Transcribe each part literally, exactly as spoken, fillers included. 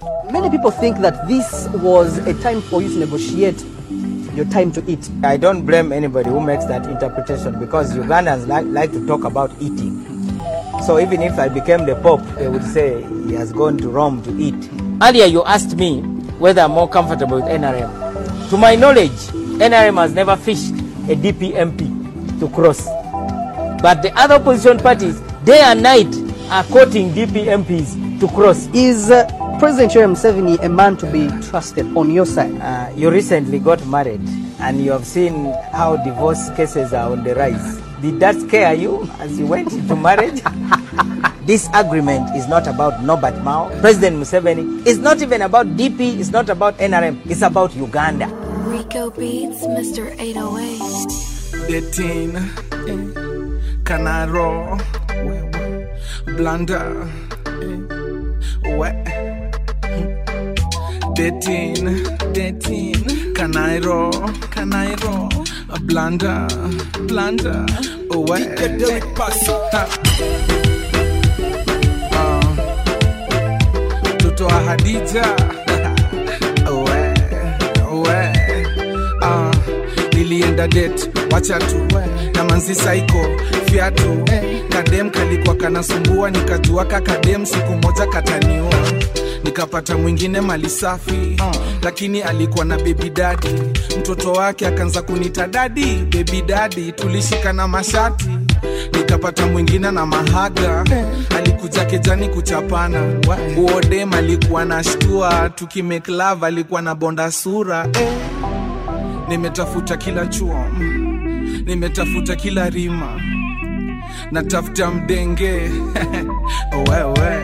Many people think that this was a time for you to negotiate your time to eat. I don't blame anybody who makes that interpretation because Ugandans like, like to talk about eating. So even if I became the Pope, they would say he has gone to Rome to eat. Earlier you asked me whether I'm more comfortable with N R M. To my knowledge, N R M has never fished a D P M P to cross. But the other opposition parties, day and night, are quoting D P M Ps to cross. Is uh, President Yoweri Museveni a man to be trusted on your side? Uh, you recently got married and you have seen how divorce cases are on the rise. Did that scare you as you went into marriage? This agreement is not about Norbert Mao, President Museveni. It's not even about D P, it's not about N R M, it's about Uganda. Rico Beats, Mister eight oh eight. Dating, Canaro, Blunder, Wet. Dating, dating, Canairo, Canairo, a blunder, blunder, away. Toto Hadija, away, away. Ah, nilienda date, wacha tu, na manzi psycho, fiatu, kadem kalikuwa kanasumbua, nikajua kakadem siku moja kataniua. Nikapata mwingine mali safi uh. Lakini alikuwa na baby daddy. Mtoto wake akaanza kunita daddy, baby daddy. Tulishikana mashati. Nikapata mwingine na mahaga uh. Alikuja kejani kuchapana uh. Uodem alikuwa na shtua. Tukimake love alikuwa na bonda sura uh. Nimetafuta kila chuo, nimetafuta kila rima, natafuta mdenge wewe.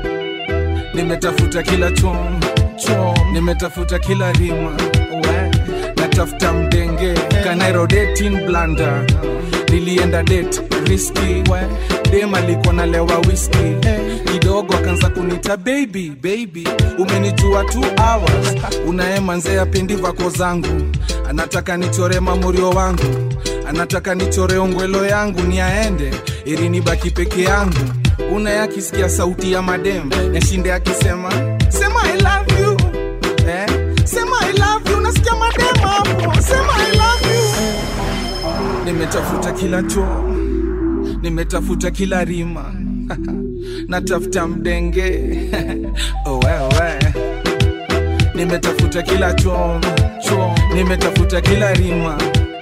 Nimetafuta kila chom, chom. Nimetafuta kila rima, we. Natafuta mdenge, Canairo dating blunder. Nilienda date, risky, we. Dem alikuwa nalewa whiskey. Kidogo akaanza kunita baby, baby. Umenijua two hours. Unaema nzea pendi vako zangu. Anataka nichore mamurio wangu. Anataka nichore ongwelo yangu niaende, ili nibaki peke yangu. Una akisikia sauti ya madem, yashinde akisema sema I love you. Eh? Sema I love you, nasikia madem hapo. Sema I love you. Nimetafuta kila choo, nimetafuta kila rima. Natafuta mdenge. Oh wewe. Nimetafuta kila choo, choo. Nimetafuta kila rima.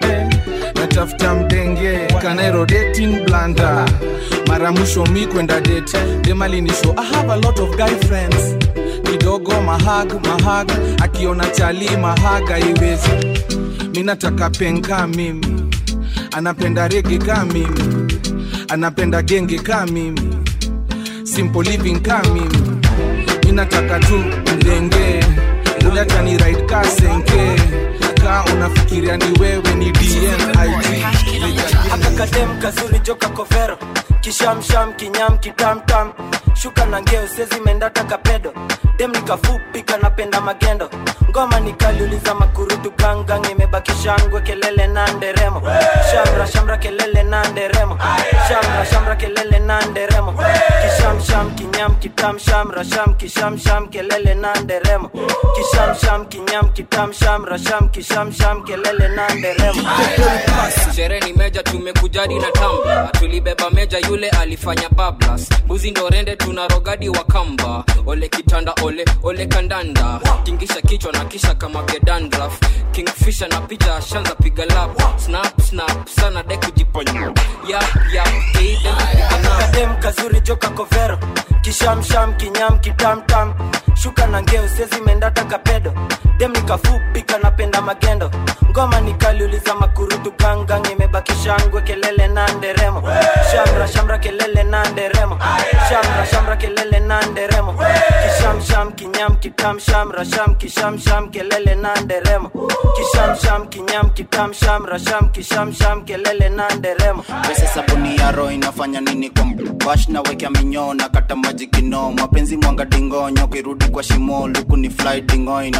Natafuta mdenge, Canairo dating blunder. Mara mwisho mi kwenda date, dem alinishow I have a lot of guy friends. Kidogo mahag, mahag, akiona chali mahaga iwezi. Mimi nataka penka mimi, anapenda reggae kama mimi, anapenda genge kama mimi, simple living kama mimi. Mimi nataka tu mdenge, ule atani ride ka senke. Ka unafikiria ni wewe ni D M I G. Akakadem kazuri joka kovero, kisham sham kinyam kitam tam. Shuka na ngeo sezi mendata kapedo. Dem nikafupi kanapenda magendo. Ngoma nikaliuliza makurutu gangang. Imebaki shangwe kelele na nderemo. Shamra shamra kelele na nderemo. Shamra shamra kelele na nderemo. Kisham sham kinyam kitam shamra sham kisham sham kelele na nderemo. Kisham sham kinyam kitam shamra sham kisham sham kelele na nderemo. Sherehe ni meja tumekujadi na tamba. Tulibeba meja yule alifanya bablas. Buzi ndo rende tunarogadi wa kamba. Ole kitanda ole ole kandanda. Tingisha kichwa na kisha kama gedandraf. Kingfisher na picha shanza piga lap. Snap snap sana deku jiponyo. Yap yap hey dem kazuri joka kovero. Kisham sham kinyam kitam tam. Shuka na ngeo sezi mendata kapedo. Dem nikafupi kanapenda magendo. Ngoma nikaliuliza makurutu gangang. Imebaki shangwe kelele na nderemo. Shamra shamra kelele na nderemo. Shamra shamra kelele na nderemo. Kisham sham kinyam kitam shamra sham kisham sham kelele na nderemo. Kisham sham kinyam kitam shamra sham kisham sham kelele na nderemo. Pesa sabuni ya roho inafanya nini kwa bash na weka minyo na kata maji kino. Mapenzi mwanga dingonyo kirudi kwa shimo luku ni fly dingo inapiga simu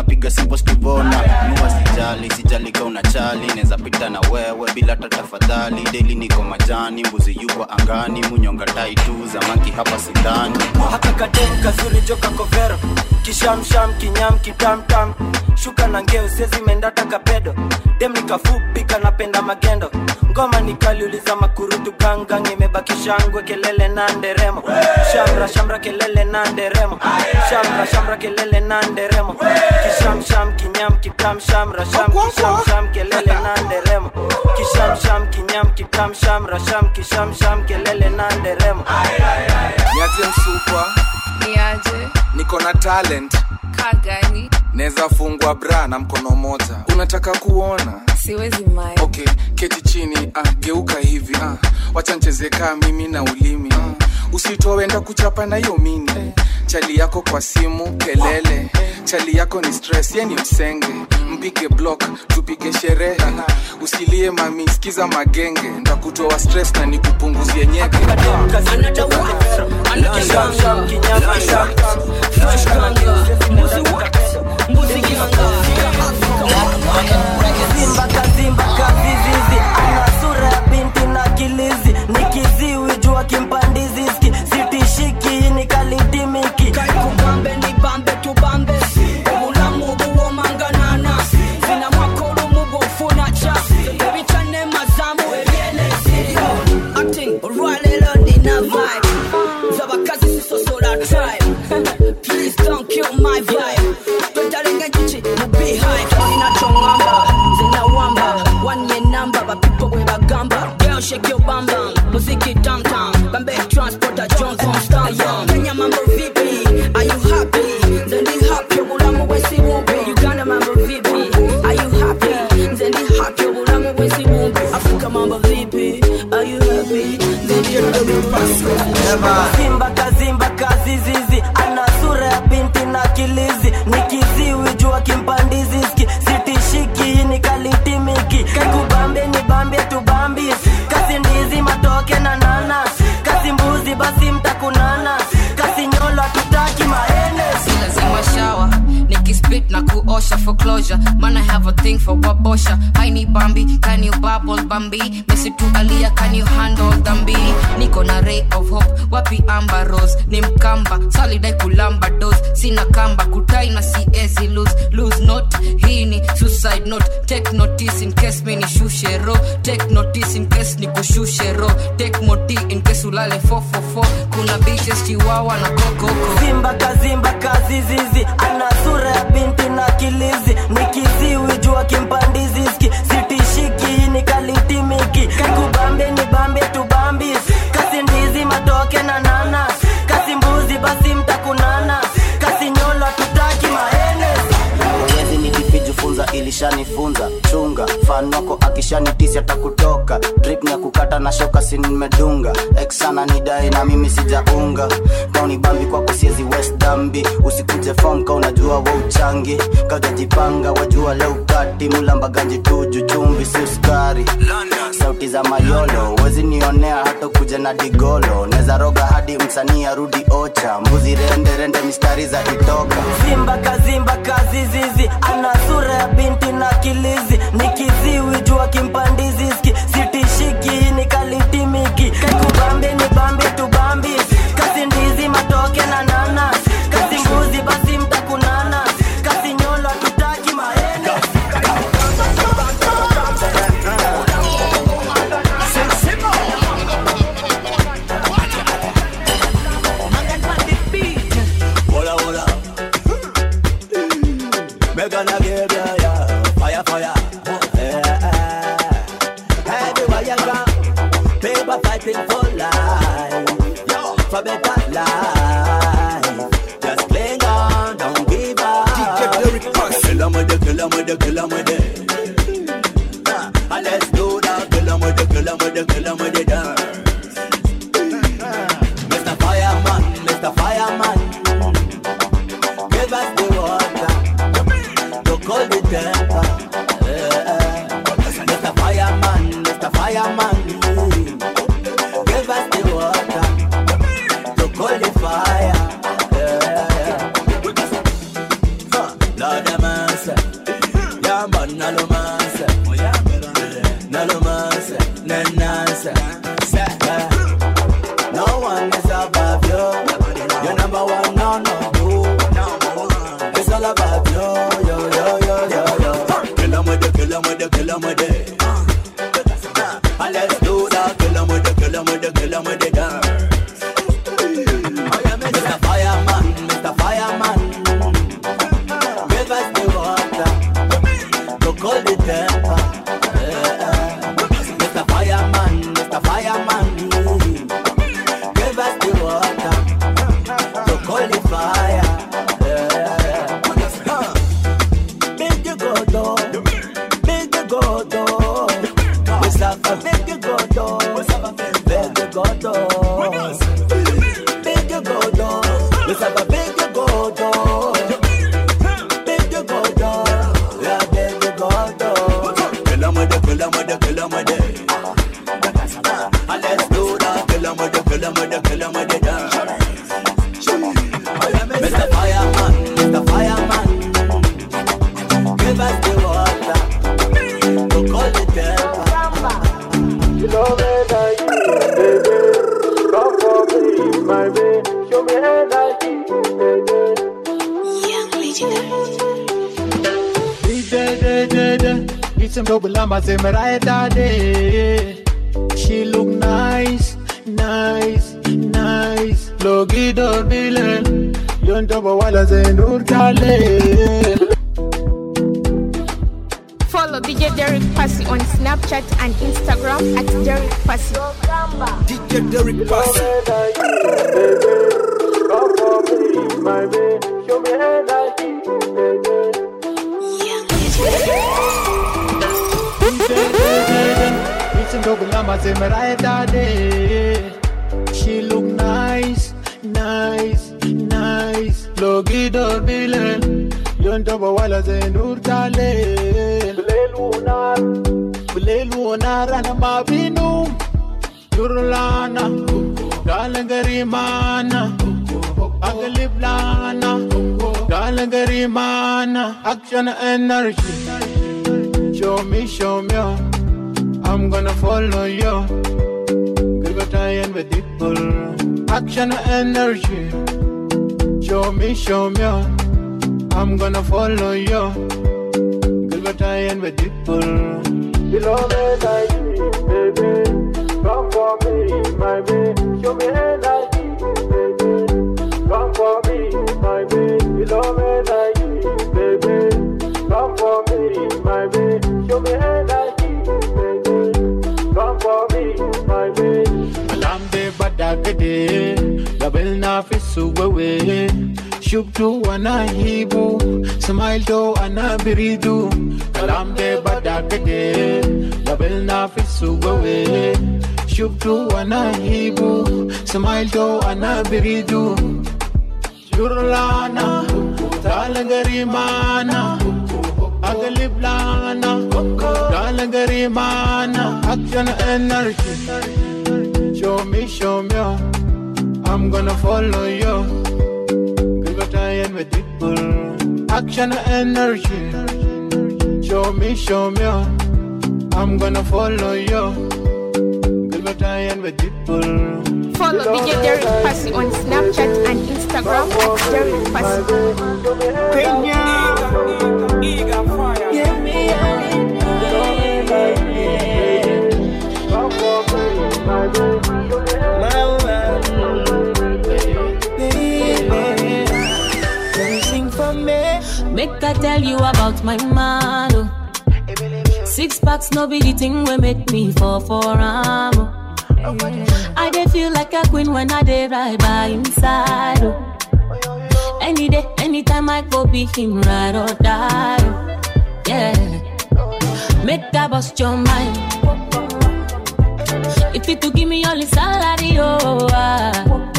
postivona nuwa sijali sijali ka unachali neza pita na wewe bila tatafadhali daily niko majani mbuzi yuko angani munyonga tai tu zamaki hapa sidani haka kadem kazuri joka kovero kisham sham kinyam kitam tam shuka na ngeo sezi mendata kapedo dem nikafupi kanapenda magendo ngoma nikaliuliza makurutu ganga imebaki shangwe kelele na nderemo shamra shamra kelele na nderemo shamra shamra kelele na nderemo kisham sham kinyam kitam shamra sham kisham sham kelele na nderemo kisham sham kinyam kitam shamra sham kisham sham kelele na nderemo niaje msupa niaje niko na talent kagani neza fungwa bra na mkono moja unataka kuona siwezi mai okay keti chini ah geuka hivi ah wacha nicheze kama mimi na ulimi ah. Usitoe enda kuchapa na hiyo mini chali yako kwa simu kelele chali yako ni stress yani msenge mpige block tupige sherehe usilie mami sikiza magenge ndakutoa stress na nikupunguzie nyeke another one another sham sham kinyama sham fresh kanga mbuzi what mbuzi kanga Simba kazimba kazizizi ana sura ya binti na kilizi nikiziwi jua kimpandizi sitishiki ni kalitimiki kai kubambe ni bambe tu bambe ula mubu wo manganana sina makolo mubu funa cha baby chane mazamu eliene acting rale londi na vibe zaba kazi siso sola tribe please don't kill my vibe tutalenga chichi mubi high kina chongamba zina wamba one year number but people we bagamba girl shake your bam bam muziki tam tam bambe transporter Jones on style Kenya mambo vipi are you happy zendi happy ulamu wesi wumbi Uganda mambo vipi are you happy zendi happy ulamu wesi wumbi Afrika mambo vipi are you happy zendi happy Simba kazimba kazizizi ana sura ya binti na kilizi nikiziwi jua kimpandizi sitishiki ni kalitimiki kakubambe ni bambe tu bambi kasi ndizi matoke na nana kasi mbuzi basi mtakunana kasi nyolo tutaki maene lazima shower nikispit na kuosha for closure man I have a thing for wabosha I need Bambi can you bubble Bambi Messi tu alia can you handle Dambi niko na ray of hope wapi Amber Rose ni mkamba salidai kulamba dose sina kamba kutai na siezi lose lose note hii ni suicide note take notice in case me ni shushero take notice in case ni kushushero take moti in case ulale four four four kuna bitches chihuahua na kokoko Simba kazimba kazizizi ana sura ya binti na kilizi nikiziwi jua kimpandizi sitishiki ni kalitimiki kakubambe ni bambe tu bambi kasi ndizi matoke na nana kasi mbuzi basi mtakunana kasi nyolo tutaki maene Wezi nikifijufunza ilishanifunza chunga fanoko akishanitisi atakutoka drip ni ya kukata na shoka si nimedunga ex sana nidai na mimi sijaunga kauni bambi kwako siezi west dambi usikuje form ka unajua wa uchangi kaujajipanga wajua leo kati mulamba ganji tuju chumbi si uskari sauti za mayolo wezi nionea hata kuja na digolo neza roga hadi msanii arudi ocha mbuzi rende rende mistari za itoka Simba kazimba kazizizi ana sura ya binti na kilizi nikiziwi jua kimpandizi sitishiki ni kalitimiki kakubambe ni bambe tu bambi kasi ndizi matoke na nana kasi mbuzi basi mtakunana kasi nyolo tutaki maene Hola, hola. Me gonna give ya, ya fire, fire. Yeah. Everywhere you go, people fighting for life, for better life. Just cling on, don't give up. Kill 'em with it, kill 'em with it, kill 'em with it. Uh, and let's do that. Kill 'em with it, kill 'em with it, kill 'em with it. Dance. Mister Fireman, Mister Fireman. Give us the water to cool the temper. Yeah. Mister Fireman, Mister Fireman. Give us the water to cool the fire. Yeah. Huh. Lord have mercy. all about yo, yo, yo, yo, yo, yo. Kill 'em with the, kill 'em with the, kill 'em with the. And let's do that. Kill 'em with the, kill 'em with the, kill 'em with the dance. Mister Fireman, Mister Fireman, give us the water, to cool the temper. Mister Fireman, Mister Fireman, give us the water, to cool the fire. Big you go down, big you go down. We suffer, big you go down, big you go down. Big you go down, we suffer, big you go down, big you go down, yeah, big you go down. Kill 'em with the, kill 'em with the, kill 'em with the. And let's do that. Kill 'em with the, kill 'em with the, kill 'em with the dance. Mister Fireman, Mister Fireman, give us the water to cool the temper. You know that I baby, come for me, my baby, show me how I baby. Young legendary. It's some double lamba say me right day. She look nice, nice, nice. Logi do bilen, yon double wala say nur kale. Follow D J Derek Passy on Snapchat and Instagram at Derek Passy. D J Derek Passy. Come for me, my baby, show me how I baby. It's some double lamba say me right day. She look nice, nice, nice. Logi do bilen, yon double wala say nur kale. Lunar, Bule Lunar and Mabinu, Urlana, Galangarimana, Agaliblana, Galangarimana, action energy. Show me, show me, I'm gonna follow you. Give a tie and with people. Action energy. Show me, show me, I'm gonna follow you. And with people below me, baby, come for me, my baby, show me how I baby, come for me, my baby, below me, baby, come for me, my baby, show me how I baby, come for me, my baby. Alam de badagade, label na fisuwe. Shub to anahibu, smile to anabiridu. Kalam de badakade, label na fisuwe. Shub to anahibu, smile to anabiridu. Jurlana, talagarimana, agaliblana, talagarimana, action energy. Show me, show me, I'm gonna follow you. With people, action energy. Show me, show me, I'm gonna follow you. Give a tie and with people. Follow D J Derek Passy on Snapchat and Instagram at Derek Passy. Kenya, Eager Fire. Give me a Make I tell you about my man. Oh. Six packs, no be the thing we make me fall for am. Oh. I dey feel like a queen when I dey right by inside. Oh. Any day, anytime I go be him ride or die. Oh. Yeah, make that bust your mind. If you to give me all the salary, oh. Ah.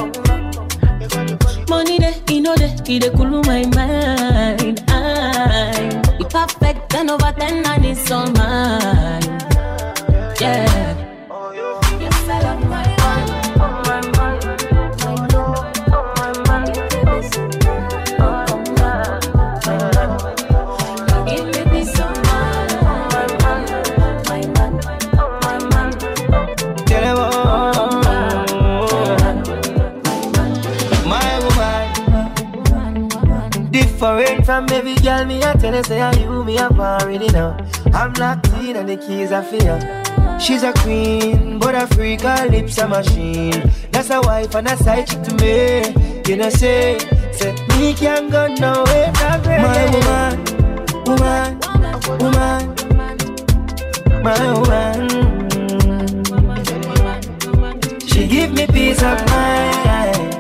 Money de, you know de, he de cool my mind. I'm the perfect ten over ten and it's all mine. Yeah. Yes, I love my man. Oh my man, I know. Oh my man, oh my man. Give me this man. Oh my man, my man, oh my man. Yeah, my woman, different from every girl, me I tell her, say I you, me up already now. I'm locked in and the keys are fear. She's a queen, but a freak, her lips a machine. That's a wife and a side chick to me. You know say, say me can't go nowhere from her. My woman, woman, woman, my woman. She give me peace of mind.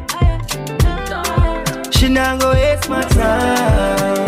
She not go waste my time.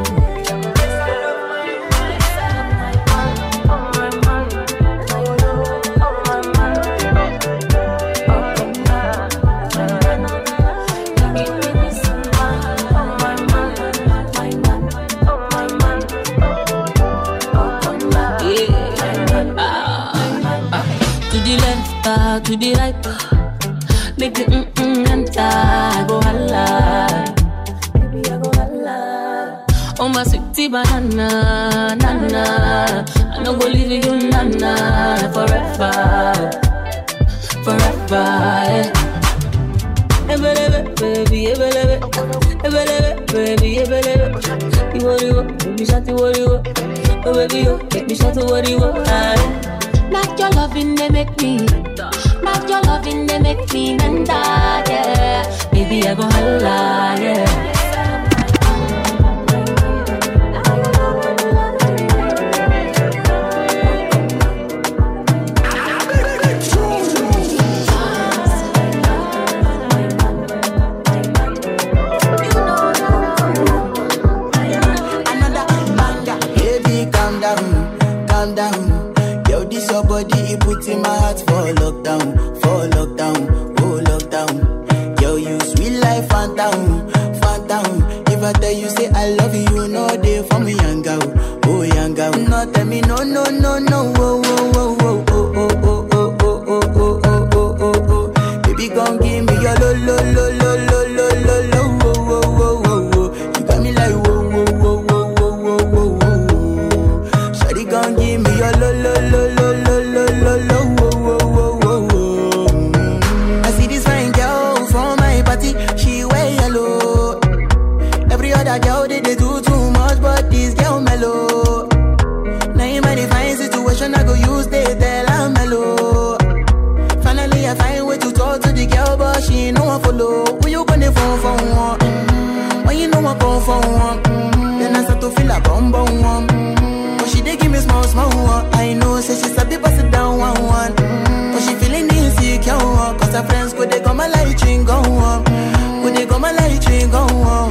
To the right, make it mm-mm enter, I go holla, baby I go holla. Oh my sweetie banana, nana, I no go leave you nana, forever, forever, yeah. Ebelebe, baby, ebelebe, ebelebe, baby, ebelebe. You want you, baby, shut you, what you, oh baby, you, make me shut you, what you, ah. Not your loving, they make me. Not your loving, they make me menda, yeah. Baby, I go holla, yeah. Another banger. Baby, calm down, calm down. Yo, this your body, it puts in my heart for lockdown, for lockdown, oh lockdown. Yo, you sweet life, phantom, phantom. If I tell you say I love you, you know they for me young girl, oh young girl. No tell me no, no, no, no, oh, oh, oh, oh, oh, oh, oh, oh, oh, oh, oh, oh, oh, oh. Baby, gon' give me your lo, lo, lo, lo, lo, lo, lo, lo, oh, oh, oh, oh, oh. You got me like whoa, whoa, whoa, whoa, whoa, whoa, whoa, whoa. Shawty gon' give me your lo, lo, lo, lo. Girl, they, they do too much, but this girl mellow. Now in my divine situation, I go use they tell I'm mellow. Finally, I find way to talk to the girl, but she ain't no one follow. When you gonna phone for one? Mm-hmm. When you know I come for one? Mm-hmm. Then I start to feel a bum bum one. Mm-hmm. But she they give me small small one. I know, say she's a bit sit down one one. Mm-hmm. But she feeling insecure, cause her friends could they come my light ring go on. Could they come my light ring go on.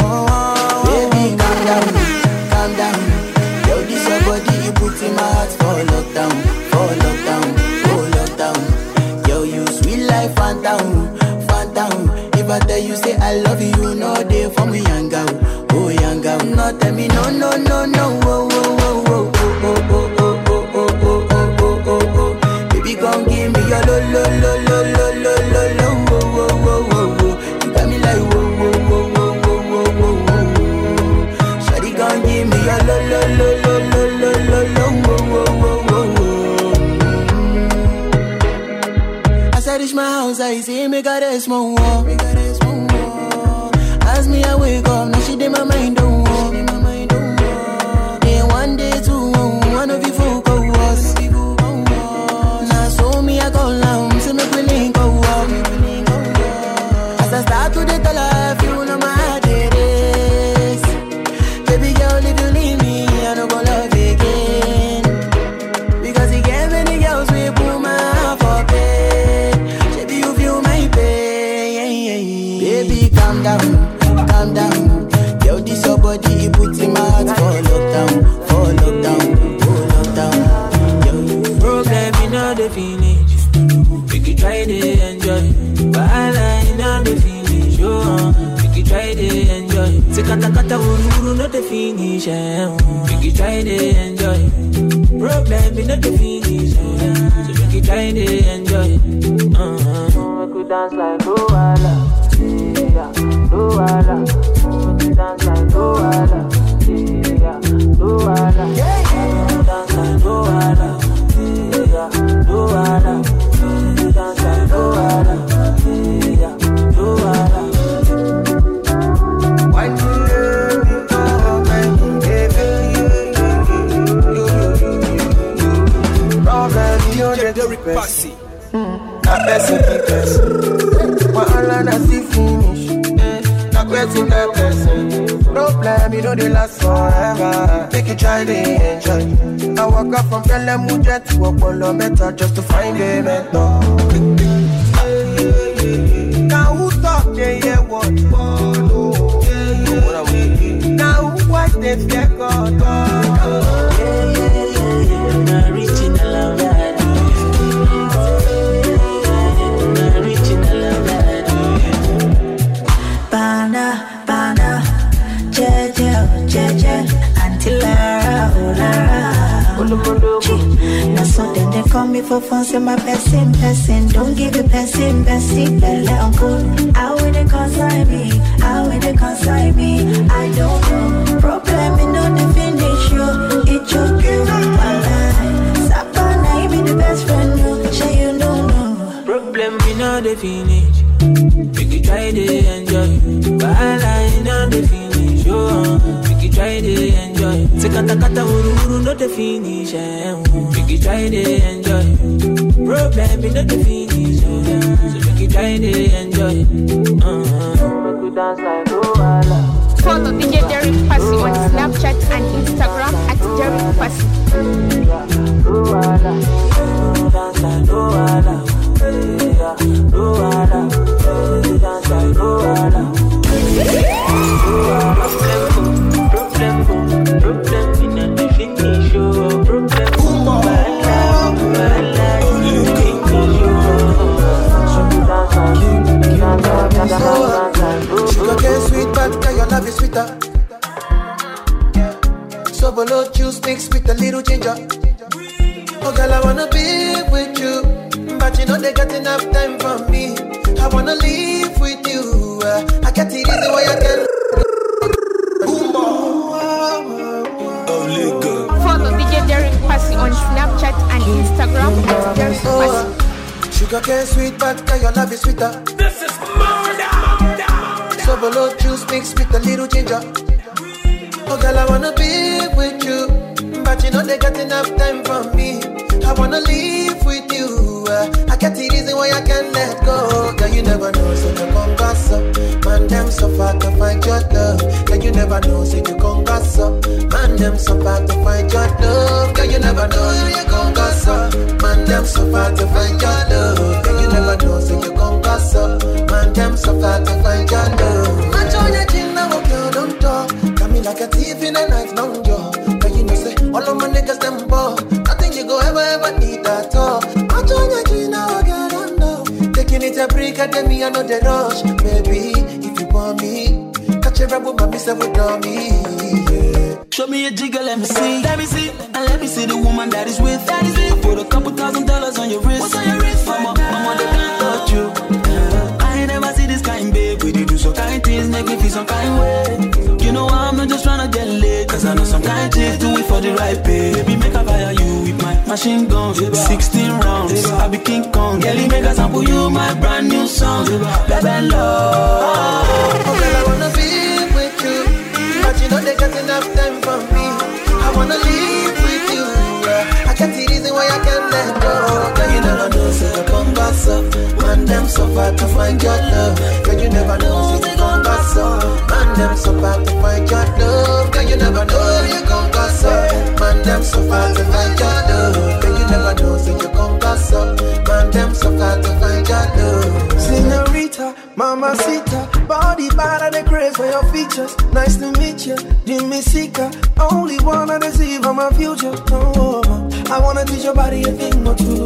Calm down, yo, this your body, you put in my heart for lockdown, for lockdown, for lockdown. Yo, you sweet life, phantom, phantom. If I tell you say I love you, you know they for me young girl, oh young girl. No tell me no, no, no, no, oh, oh, oh, oh, oh, oh, oh, oh, oh, oh, oh, oh, oh, oh. Baby, gon' give me your lo, lo, lo, lo, lo, lo, lo, lo, oh, oh, oh, oh, oh. You got me like whoa, whoa, whoa, whoa, whoa, whoa, whoa, whoa. Give me your lo lo lo lo lo lo lo lo wo wo wo wo. As I reach my house, I see me got a small wall. As me I wake up, now she did my mind don't walk. Then one day two, one of you folk go was. Now so me I go down, see me willing go walk. As I start to the tell her, you know my heart it is. Baby girl, if you leave me, I don't go love again. Because you get many girls we put my heart for pain. Baby, you feel my pain. Baby, calm down, calm down. Yo, this your body, it puts in my heart for lockdown, for lockdown, for lockdown. Yo, problem in all the finish. We can try to enjoy. But I in all the finish. Oh, we can try to enjoy. Say kata kata uru uru not the finish. Eh? We can try to enjoy. Problem in all the finish. Eh? So we can try to enjoy. Uh-huh. We could dance like Luala, yeah, Luala. We could dance like Luala, yeah, Luala. We could dance like Luala, yeah, Luala. We could dance like Luala, yeah, Luala. Why do you Passy. Na person keep person. Wahala na see finish. Na person na person. Problem you know they last forever. Make you try to enjoy. I walk up from Belemuja to Apollo Meta just to find a mentor. Now who talk they hear what? Now who watch they fear God? Yeah, yeah, yeah, yeah. Original love. Bana, bana, jeje, jeje, until Lara, Lara. Now so then they call me for fun, say my person, person. Don't give a person, person, belle uncle. How will they consign me? How will they consign me? I don't know. Problem in no the finish you. It took you my life. Sapana, be the best friend, no. Say you don't know. Problem in no the finish. Make you try to enjoy. While I know the finish, oh, make you try to enjoy. Sekata kata uru uru no the finish, eh. Make you try to enjoy. Problem in no the finish, oh, so make you try to enjoy. Uh-huh. Make you dance like Luala. Follow D J Derek Passy on Snapchat and Instagram at Derek Passy. Luala, dance like Luala. Luala, dance like Luala. Problem, problem, problem in the finish, oh, problem. Bala, bala, sugar cane sweet, but girl, your love is sweeter. So below juice mixed with a little ginger. Oh girl, I wanna be with you, but you know they got enough time for me. I wanna live with you. Uh, I get it easy way I can. Follow D J Derek Passy on Snapchat and Instagram at Derek Passy. Sugar cane sweet, but girl, your love is sweeter. This is murder. So below juice mixed with a little ginger. Oh girl, I wanna be with you, but you know they got enough time for me. I wanna live with you. Uh, I get the reason why I can't let go. Girl, you never know, so you gon' gossip. Man, them so far to find your love. Girl, you never know, so you gon' gossip. Man, them so far to find your love. Girl, you never know, so you gon' gossip. Man, them so far to find your love. Girl, you never know, so you gon' gossip. Man, them so far to find your love. Match on your chin now, girl, don't talk. Got me like a thief in the night, long jaw. Girl, you know, say, all of my niggas, them ball. Nothing you go ever, ever need at all. Match on your chin now, girl, don't know. Taking it a break, and then me, I know the rush. Baby, if you want me, catch a rebel, but me say without me. Yeah. Show me a jigger, let me see. Let me see. And let me see the woman that is with. That is it. Put a couple thousand dollars on your wrist. What's on your wrist? Mama, mama, they can't touch you. Yeah. I ain't never see this kind, babe. We do some kind things, make me feel some kind way. You know I'm not just tryna get laid, cause I know some kind chicks do it for the right pay. Baby, make a fire you with my machine gun. sixteen rounds, I be King Kong. Girlie, make a sample you my brand new song. Baby, love. Oh, girl, I wanna be with you, but you know they got enough time for me. I wanna live with you. Uh, I can't see reason why I can't let go. Girl, you never know, so you gon' gossip. Man, them so far to find your love. Girl, you never know, so you gon' gossip. Man, them so far to find your love. Girl, you never know, you gon' gossip. Man, them so far to find your love. Girl, you never know, so you gon' gossip. Man, them so far to find your love. Senorita, mamacita, body bad and the craze for your features. Nice to meet you, Jimmy Sika. Only wanna deceive on my future. Oh, I wanna teach your body a thing or two.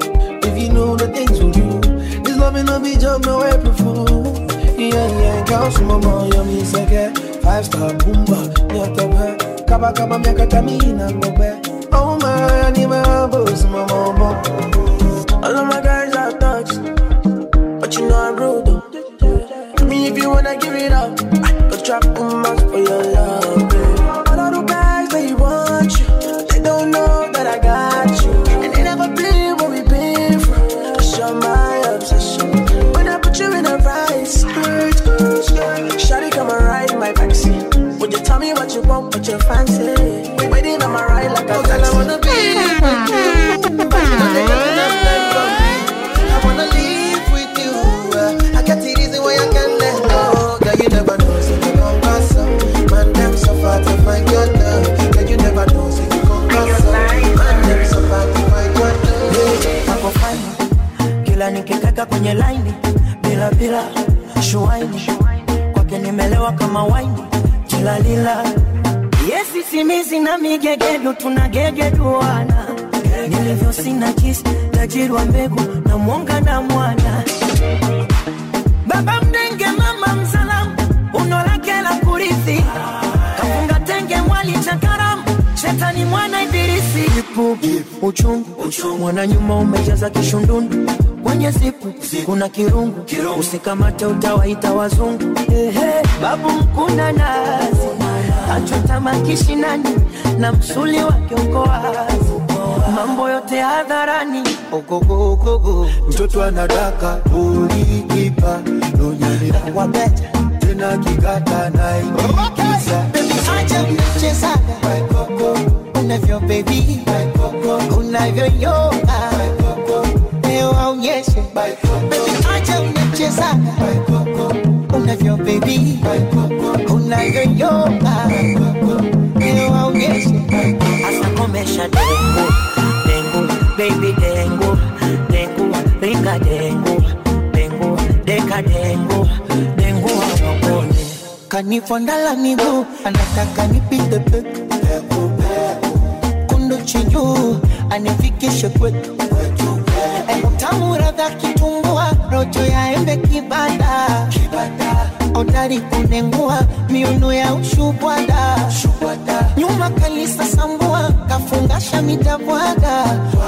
If you know the things we do, this loving no be joke, no April fool. Yeah, yeah, girl, some more, you me say, five star boomba, nyata kaba kaba miaka tamina ngobe. Oh my, I need my boss, my mama. All of my guys are thugs, but you know I'm rude though. Tell me if you wanna give it up, I go trap in my for your love, babe. All of the guys, they want you, they don't know that I got you. And they never been what we've been through. Show my obsession, when I put you in a right skirt, skirt, skirt. Shawty come and ride my backseat. Would you tell me what you want, what you fancy? Waiting on my ride like a oh, girl, I wanna be with you, but you know they got enough time. Yesi simizi na migegedu tunagegeduana. Nilivyo sina kisi tajiri wa mbegu na mwonga na mwana. Baba mdenge mama msalamu unolake la kurithi. Kafunga tenge mwali chakaramu shetani mwana ibilisi. Ipu uchungu mwana nyuma umejaza kishundundu. Kwenye zipu kuna kirungu usikamate utawaita wazungu. Ehe, babu mkuna nazi achota makishi nani na msuli wa kiongoazi. Mambo yote hadharani. Ogogo ogogo mtoto anadaka ulikipa dunyani wabeta tena kikata na ikiza. Baby acha mchezaga unavyo baby unavyo yoga leo aonyeshe. Baby acha mchezaga unavyo baby unavyo yoga leo aonyeshe. Asa komesha dengu dengu baby dengu dengu ringa dengu dengu deka dengu dengu wakone. Kanifondala miguu anataka nipite peku kundu chinyu anifikishe kwetu. Utamu radha kitumbua rojo ya embe kibada odari kunengua miuno ya ushubwada. Nyuma kalisa sambua kafungasha mitabwada.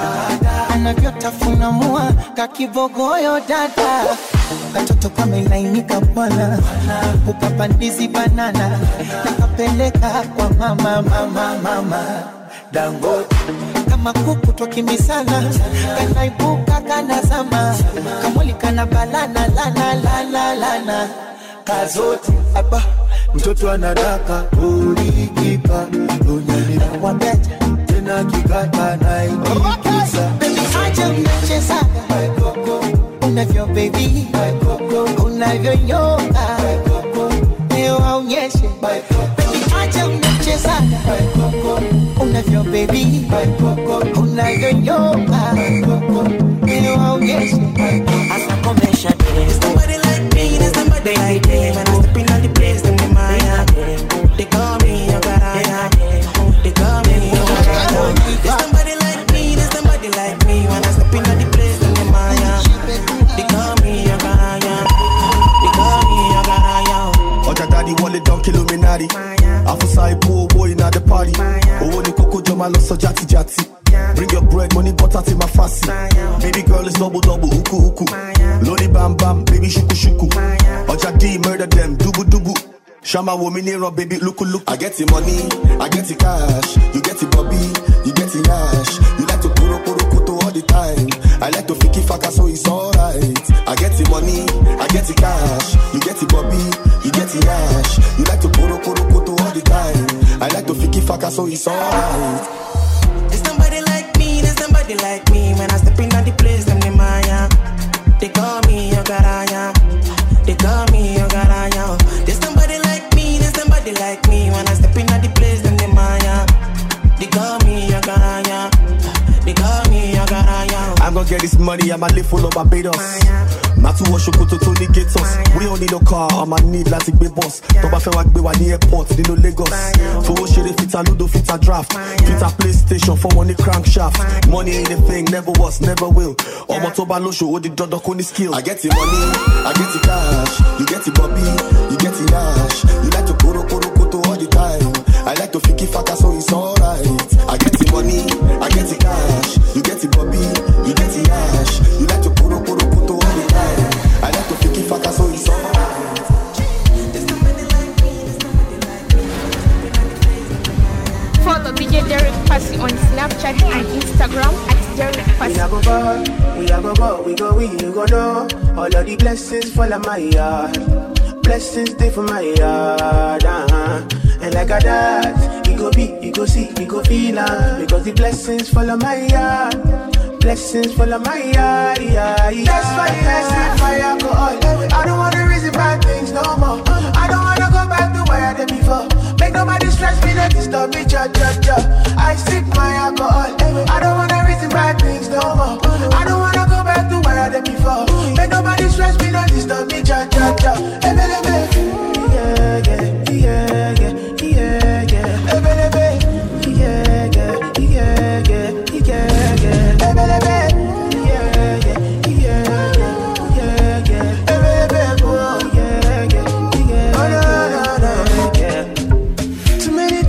Anavyotafuna mua kakibogoyo dada. Katoto kama ilainika bwana ukapandizi banana nakapeleka kwa mama mama mama Dangote. Kama kuku twakimbisana kanaibuka kanazama kamuli kana balana lana lana lana kazote hapa mtoto anadaka ulikipa dunyani wabeta tena kikata na ikiza. Baby acha mchezaga unavyo baby unavyo yoga leo aonyeshe. Baby acha mchezaga unavyo baby unavyo yoga leo aonyeshe. Asa komesha dengu. There's nobody like me, there's nobody like me. When I step in the place, them in my heart. They call me Yogaraya. They call me Yogaraya. There's nobody like me, there's nobody like me. When I step in the place, them in my heart. They call me Yogaraya. They call me Yogaraya. Oja daddy wallet down Illuminati. Afusai poor boy in the party. Oh, ni koko joma lo so jati jati. Bring your bread, money, butter to my fussy. Baby girl is double double, uku uku. Lodi bam bam, baby shuku shuku. Oja D murder them, dubu dubu. Shama woman here, baby look look. I get the money, I get the cash. You get the Bobby, you get the Yash. You like to puro puro koto all the time. I like to fiki faka, so it's alright. I get the money, I get the cash. You get the Bobby, you get the Yash. You like to puro puro koto all the time. I like to fiki faka, so it's alright. There's nobody like me, there's nobody like me. When I step in the place, them in my heart. They call me Yogaraya. They call me Yogaraya. There's nobody like me, there's nobody like me. When I step in the place, them in my heart. They call me Yogaraya. They call me Yogaraya. I'm gonna get this money, I'ma live full of Barbados. Matu wa shokoto to the gators. We don't need no car, I'ma need like big boss. Toba fe wak be wa ni airport, di no Lagos. For shere fit a ludo, fit a draft. Fit a PlayStation for money crankshaft. Money ain't a thing, never was, never will. Omo toba lo show, odi dodo koni skill. I get the money, I get the cash. You get the Bobby, you get the Yash. You like to poro poro koto all the time. I like to fiki faka, so it's alright. I get the money, I get the cash. You get the Bobby, you get the Yash. You like to poro poro koto all the time. I like to fiki faka, so it's alright. Follow D J Derek Passy on Snapchat and Instagram at Derek Passy. We a go go, we a go go, we go we you go know. All of the blessings fall on my yard. Blessings stay for my yard, uh-huh. And like a that, you go be, you go see, you go feel uh, because the blessings fall on my yard. Blessings fall on my yard, yeah, yeah. That's why I set fire go all. I don't wanna reason bad things no more. I don't wanna go back to where I did before. Make nobody stress me, not disturb me, cha cha cha. I sip my alcohol. I don't wanna reason bad things no more. I don't wanna go back to where I did before. Make nobody stress me, not disturb me, cha cha cha. Yeah, yeah, yeah, yeah, yeah, yeah.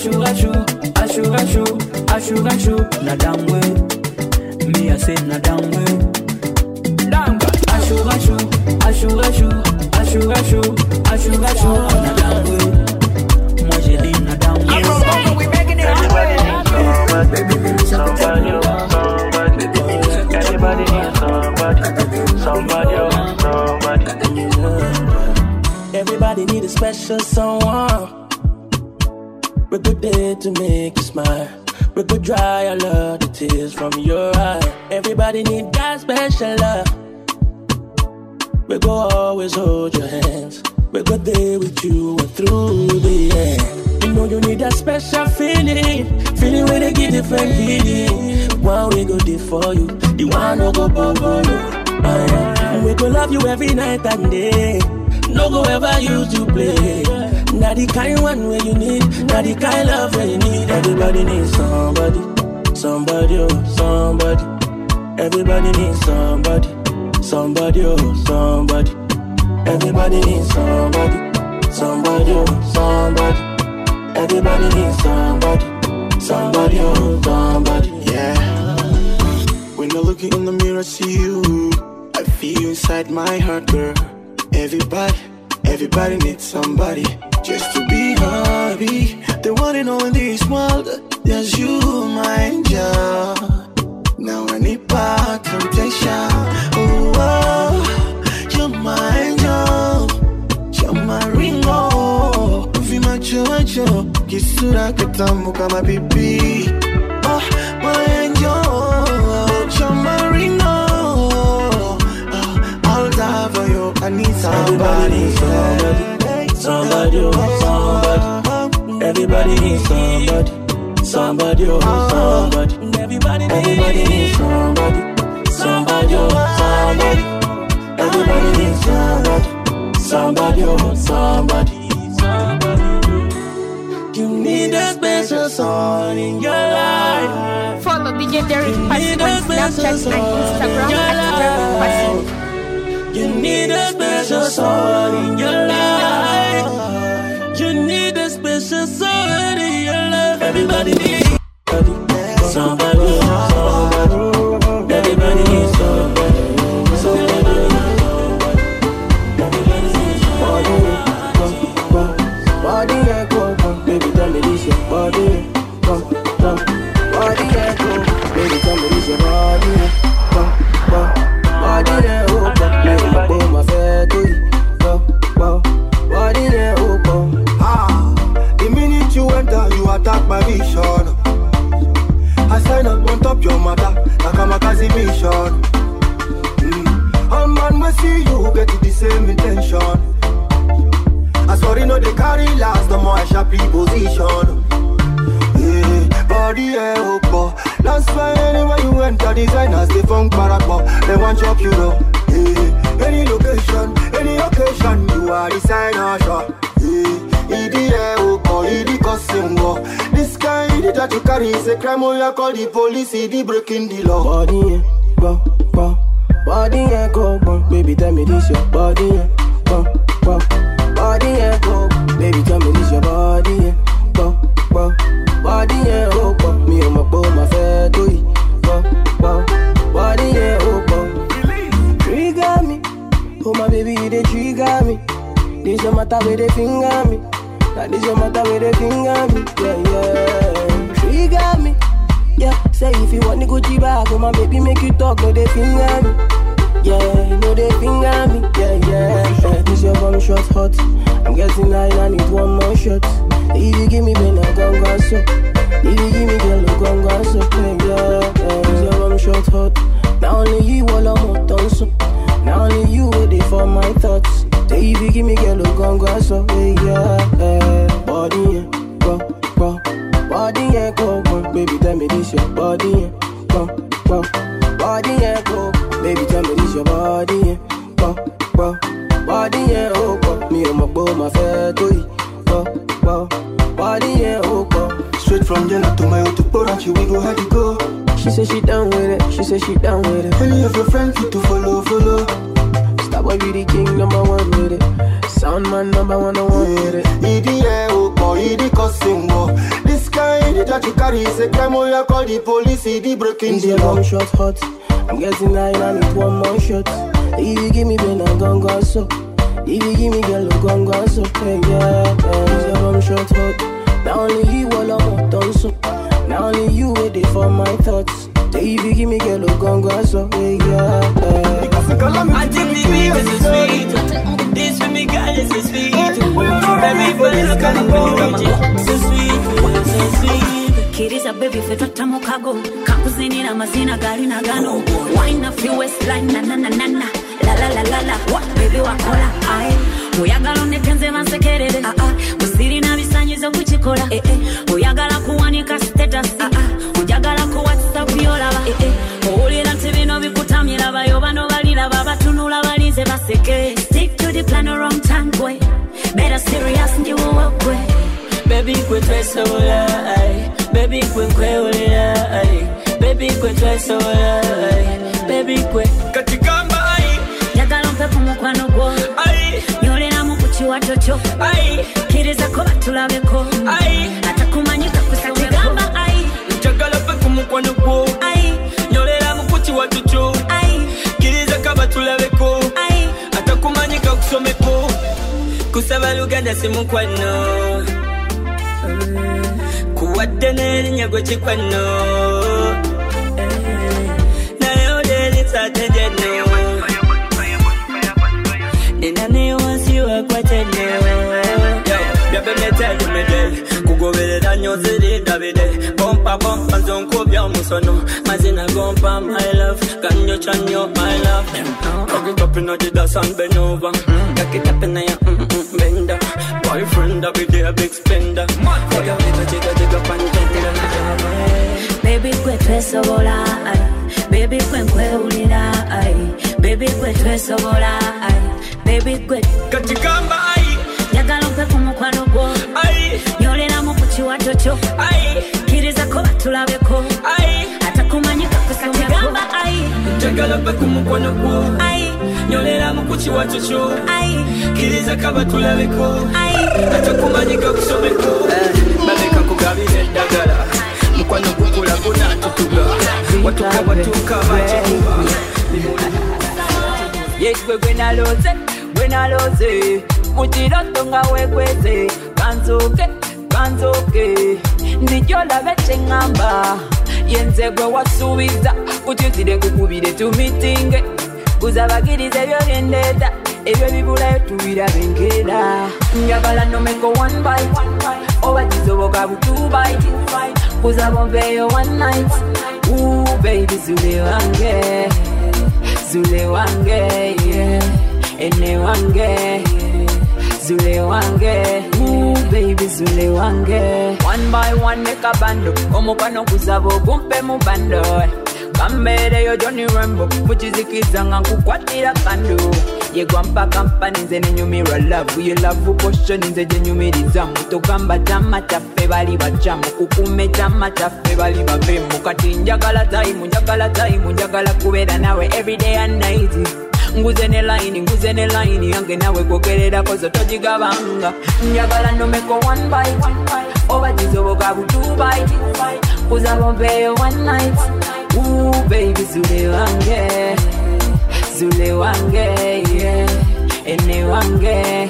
ashu ashu, ashu ashu, ashu ashu, na damwe. Me I say na damwe. Danga, ashu ashu, ashu ashu, ashu ashu, ashu ashu, na damwe. Moi j'ai dit na damwe. We making it everybody needs somebody, somebody, somebody. Everybody needs somebody, somebody, somebody. Everybody need a special someone. We're good there to make you smile. We could dry all of the tears from your eye. Everybody need that special love. We go always hold your hands. We go there with you and through the end. You know you need that special feeling, feeling where they get different feeling. One we go there for you, the one no go bubble you. Uh, we go love you every night and day. No go ever use to play. Not the kind one where you need, not the kind love where you need. Everybody needs somebody, somebody, oh, somebody. Everybody needs somebody, somebody, oh, somebody. Everybody needs somebody, somebody, oh, somebody. Everybody needs somebody, somebody, oh, somebody. Yeah. When I look in the mirror, see you, I feel you inside my heart, girl. Everybody, everybody needs somebody just to be happy. The one and only in this world, there's you, my angel. Now I need back temptation. Oh, oh, you're my angel, you're my ringo. Uvi macho macho, kisura katamu kama pipi. Oh, my angel, you're my ringo. I need somebody, somebody, somebody, oh, somebody. Everybody needs somebody, somebody, oh, somebody. Everybody needs somebody, somebody, oh, somebody. Everybody needs somebody, somebody, oh, somebody. You need a special someone in your life. Follow D J Derek Passy on Snapchat and Instagram at Derek Passy. You need a special someone in your life. You need a special someone in your life. Everybody needs somebody, somebody. Everybody needs somebody, somebody. Everybody needs somebody. Body and go, baby, tell me this your body. Come, come. Body and go, baby, tell me this your body. Come, come. Body and go. Attack my vision. I sign up on top your mother, like I'm a mission. Mm. All man will see you get to the same intention. I sorry no they carry last, the more I sharp position. Yeah, body yeah, oh, that's why anywhere you enter, designers they funk barakbo. They want chop you know. Yeah, any location, any occasion, you are designer shop. Yeah. This guy that you carry is a crime. Oh, you call the police, he breaking the law. Body, go, go, body, yeah, go, go. Baby, tell me this your body, yeah, go, go, body, yeah, go. Baby, tell me this your body, yeah, go, go, body, yeah, oh, go. Me and my boy, my fair to it, go, go, body, yeah, oh, go. Trigger me, oh my baby, they trigger me. This your matter where they finger me. That is your matter where they finger me, yeah, yeah. Trigger me, yeah. Say if you want the Gucci bag, oh my baby make you talk, no they finger me. Yeah, no they finger me, yeah, yeah, yeah. This your one shot hot, I'm getting high, I need one more shot. If you give me ben, I gon' go so. If you give me girl, I gon' go so, yeah, yeah. This your one shot hot, not only you all I'm hot on so. Not only you with it for my thoughts. If you give me girl, look on go so yeah, yeah. Body yeah, go, go. Body yeah, go, go. Baby, tell me this your body yeah, go, go. Body yeah, go. Baby, tell me this your body yeah, go, go. Body yeah, oh, go. Me and my boy, my fair to it, go, go. Body yeah, oh, go. Straight from Jella to my auto Porachi, we go how to go. She said she down with it, she said she down with it. Any of your friends fit to follow, follow. Boy, be the king, number one with it. Sound man, number one, the one with it. Idi eh, oh boy, idi cousin, oh. This that you carry is a crime. Oh, you call the police, the breaking the law. One shot hot, I'm getting high and I need one more shot. If you give me Ben, I'm gon' go so. If you give me girl, I'm gon' go so. Hey, yeah, yeah, yeah, one shot hot. Not only you, all I'm done so. Not only you, waiting for my thoughts. If you give me girl, I'm gon' go so. Hey, yeah, yeah. I think the beat is so sweet. This for me, girl, is so sweet. Baby, for this kind of boy, so sweet, so sweet. Kiriza baby fetu tamu kago Kakuzini na mazina gari na gano Wine up your waistline na na na na na La la la la la What baby wakola aye Uyagala unekenze mansekerere ah ah Musiri na bisanyizo kuchikola eh eh Uyagala kuwanika status ah ah Uyagala ku WhatsApp yolaba eh eh Ulira tivino bikutamira bayobano balira babatunula balinze baseke Stick to the plan or wrong time boy Better serious ndi uwakwe Baby kwe twesa wala aye Baby kwe kwe wala aye Baby kwe twesa wala aye Baby kwe katikamba aye Yagala mpepo mukwano gwo aye Nyolera mu kuchiwa chocho aye Kiriza ko batulabeko aye Atakumanyika kusatigamba aye Yagala mpepo mukwano gwo aye Nyolera mu kuchiwa chocho aye Kiriza ko batulabeko aye Atakumanyika kusomeko Kusaba luganda si mukwano Kuwadde n'erinnya chikwano Naye oleli tatejeno Nina ne wansi wakwateno Byabe meteli medeli Kugoberera nyozeri Davide Bompa bompa nzonkubya omusono Mazina gompa my love Ganyo chanyo my love Cock it up inna the dance and bend over Cock it up inna ya mm-mm bender Boyfriend that be there big spender Jigga jigga jigga jigga pan Baby kwe twesa bola Baby kwe kwe ulira Baby kwe twesa bola Baby kwe katikamba ai Yagala mpepo mukwano gwo ai Nyolera mu kuchiwa chocho ai Kiriza ko batulabeko ai Atakumanyika kusatigamba ai Yagala mpepo mukwano gwo ai Nyolera mu kuchiwa chocho ai Kiriza ko batulabeko ai Atakumanyika kusomeko Babeka kugabire dagala Mukwano gukula guna tutuga Watuka watuka bachikuba Yekwe gwe naloze, gwe naloze Muchiroto nga wekweze Kanzoke, kanzoke Ndijola veche ngamba Yenze gwe wasubiza Kutizire kukubire tumitinge Kuzabagirize vyo gendeta Ebyo bibulayo tubira bengera Njagala nomeko one by Oba tizoboka bu two by Kuzabombeyo one night Ooh baby zule wange Zule wange yeah Ene wange Zule wange Ooh baby zule wange One by one make a bando Omukano kuzabo kumpe mu bando Kambere yo Johnny Rambo Muchizikiza nga kukwatira kando Yegwa mpaka mpani nze nenyumira love Ye love potion nze jenyumiriza Mutogamba jama chafe bali bajamu Kukume jama chafe bali babemu Kati njagala taimu, njagala taimu Njagala kubera nawe everyday and night Nguze ne line, nguze ne line Yange nawe kogerera kozo tojigabanga Njagala nomeko one by Oba jizoboka bu two by Kuzabombeyo one night Ooh baby zule wange Zule wange yeah Ene wange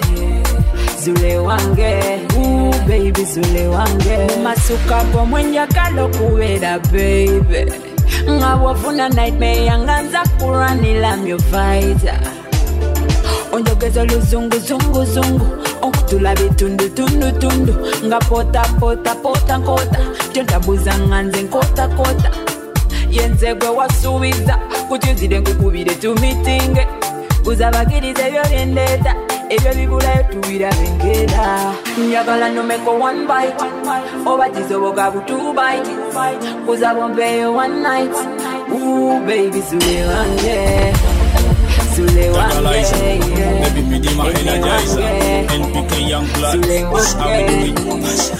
Zule wange Ooh baby zule wange Masuka po mwenjagalo kuwera baby Ngawafuna nightmare yanganza kuranila myo fighter Onjogeza luzungu zungu zungu Okutula bitundu tundu tundu Nga pota pota pota nkota Jontabuza nganze nkota kota Yenze gwe wasubiza Kutizire nkukubire tumitinge Kuzabagirize ebyo byendeta Ebyo bibulayo tubira bengera Njagala nomeko one by Oba tizoboka bu two by Kuzabombeyo one night Ooh baby zule wange Zule wange Baby me di ma energizer N P K young blood That's how we do it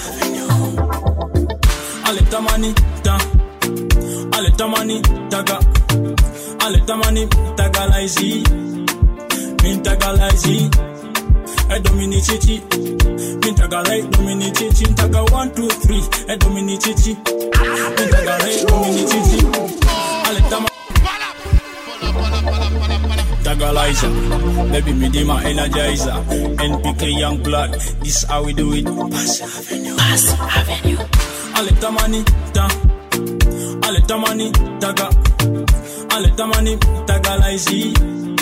Aleta mani ta Aleta mani taga Aleta mani taga laizi Min taga laizi E domini chichi Min taga lai domini chichi Taga one, two, three, e domini chichi. Nitaga re domini chichi. Ale tama. Tagalizer, baby me di my energizer. N P K young blood, this how we do it. Pass Avenue, Pass Avenue. Ale tamani ta, ale tamani taga, ale tamani tagalizer.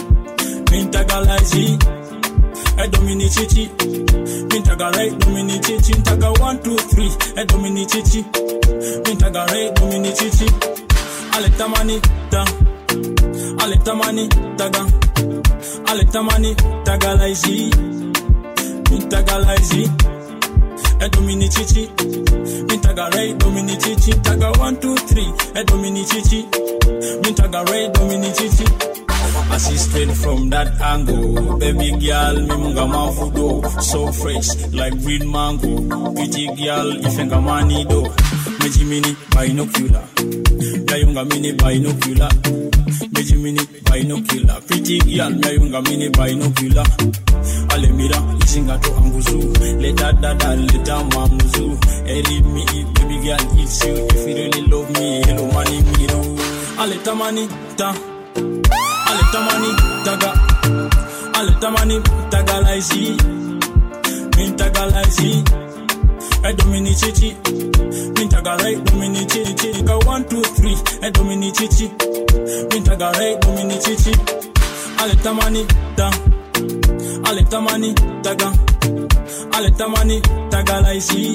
Min tagalizer, e domini chichi. Min taga right domini chichi. Taga one two three, e domini chichi. Min taga right domini chichi. Ale tamani ta. Ale tamani taga, ale tamani tagalaizi, min tagalaizi, e domini chichi, min tagarai domini chichi, taga one two three, e domini chichi, min tagarai domini chichi. I see straight from that angle, baby girl, me munga mafudo, so fresh like green mango, pretty girl, ifenga mani do, meji mini binocular, dayunga mini binocular. Meji mini binocular, pretty girl, mayunga mini binocular. Ale mira, isinga to anguzu, leta dada, leta mamuzu. Hey, leave me eat, baby girl, it's you. If you really love me, hello money, me do. Ale tamani ta, ale tamani taga, ale tamani tagalaizi, min tagalaizi. E domini chichi, min tagarai domini chichi. Go one two three, e domini chichi. Min tagarai domini chichi. Ale tamani ta, ale tamani taga, ale tamani tagalaizi,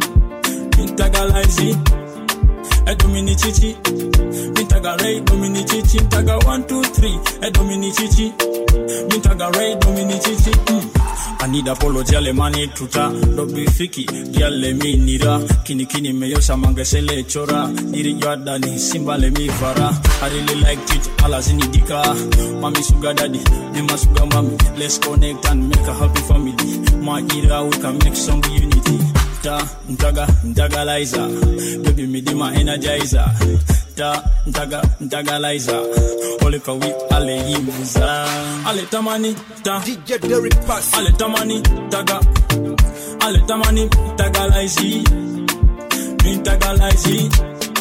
min tagalaizi. E domini chichi, min tagarai domini chichi. Taga one two three, e domini chichi. Min tagarai domini chichi. Mm. I need apology, ale mani tuta. Don't be fiki, girl le mi nira. Kini kini me yosa mangesele chora. Diri yada ni simba le mi fara. I really like it, ala zini dika. Mami sugar daddy, mama sugar mommy. Let's connect and make a happy family. My era, we can make some unity. Ta, ntaga, ntaga liza. Baby me di my energizer. Ta, ntaga, ntaga liza. Oleka we ale yimuza. Ale tamani ta. D J Derek Pass. Ale tamani taga. Ale tamani tagalaizi. Min tagalaizi.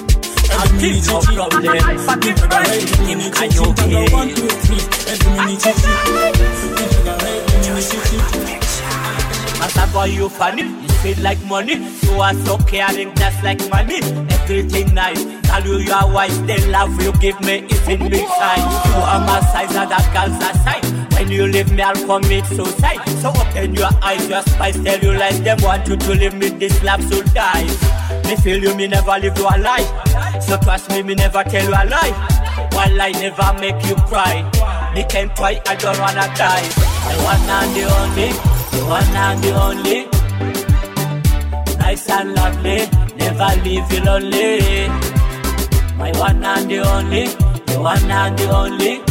I keep no problem. Min tagalaizi. Min tagalaizi. Taga one two three. Every minute chichi. Min tagalaizi. Min chichi. As a boy you funny, you feel like money. You are so caring, just like money. Everything nice, tell you you are wise. The love you give me is in big size. You are my size and that girl's a sight. When you leave me, I'll commit suicide. So open your eyes, your spice, tell you lies. Them want you to leave me, this love so die. Me feel you, me never leave you a lie. So trust me, me never tell you a lie. One lie never make you cry. Me can't try, I don't wanna die. The one and the only, the one and the only. Nice and lovely, never leave you lonely. My one and the only, the one and the only.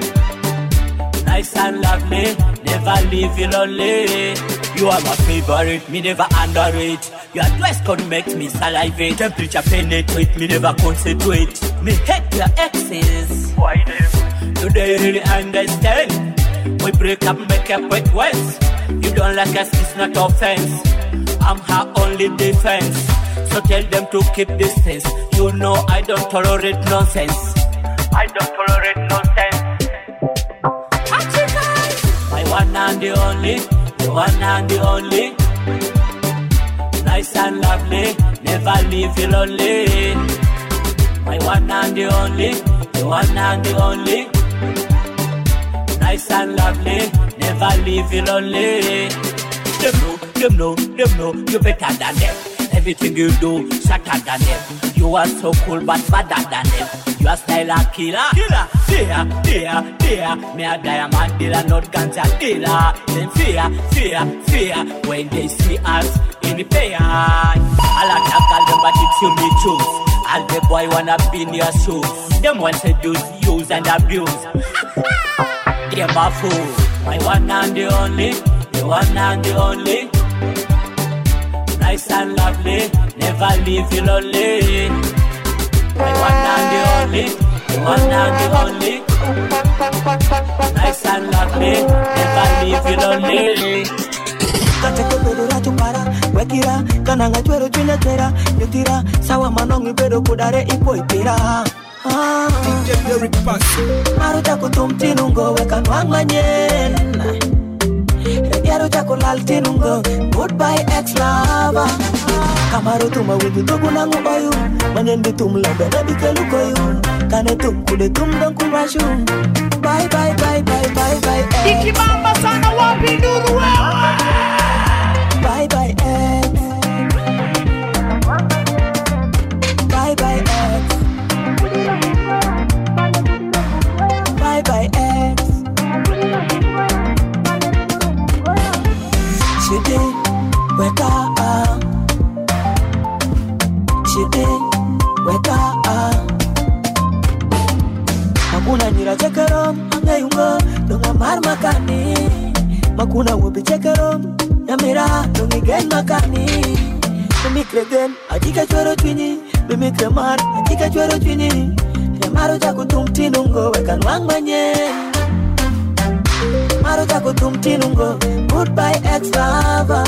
Nice and lovely, never leave you lonely. You are my favorite, me never underrate. Your dress code makes me salivate. Temperature penetrate, me never concentrate. Me hate your exes. Why them? Do they really understand? We break up, make up with West. You don't like us, it's not offense. I'm her only defense. So tell them to keep distance. You know I don't tolerate nonsense. I don't tolerate nonsense. My one and the only, the one and the only. Nice and lovely, never leave you lonely. My one and the only, the one and the only. Nice and lovely, never leave you lonely. Them know, them know, them know, you better than them. Everything you do, shatter than them. You are so cool but badder than them. You are style a killer, killer. Fear, fear, fear. Me a diamond dealer, not ganja dealer. Then fear, fear, fear. When they see us in the pair. I like to call them but it's you me choose. All the boy wanna be in your shoes. Them want seduce, use and abuse. Them a fool. My one and the only, the one and the only. Nice and lovely, never leave you lonely. My one and the only, the one and the only. Nice and lovely, never leave you lonely. Kate kebedo racho para wekira kananga chwero chwenya tera yotira sawa manongi bedo kudare ipo ipira ah D J Derek Passy Maruta kutum tinungo weka nwanganyen Regiaro jako lal tinungo goodbye ex lover Kamaru tuma wibu togu nangu oyu Manyendi tum lambe nabi kelu koyu Kane tum kude tum don kurashu Bye bye bye bye bye bye Diki mama sana wapi nuru wewe Bye bye ex Bye bye ex Bye bye ex Shidi weka ah Shidi weka ah Makuna nyira chekarom angayungo donga mar makani Makuna wobi chekarom Yamira dongi gen makani Bimi kreden ajika chwero chwini Bimi kremar ajika chwero chwini Remaro jako tumtinungo weka nwang manye Maro jako tumtinungo goodbye ex lover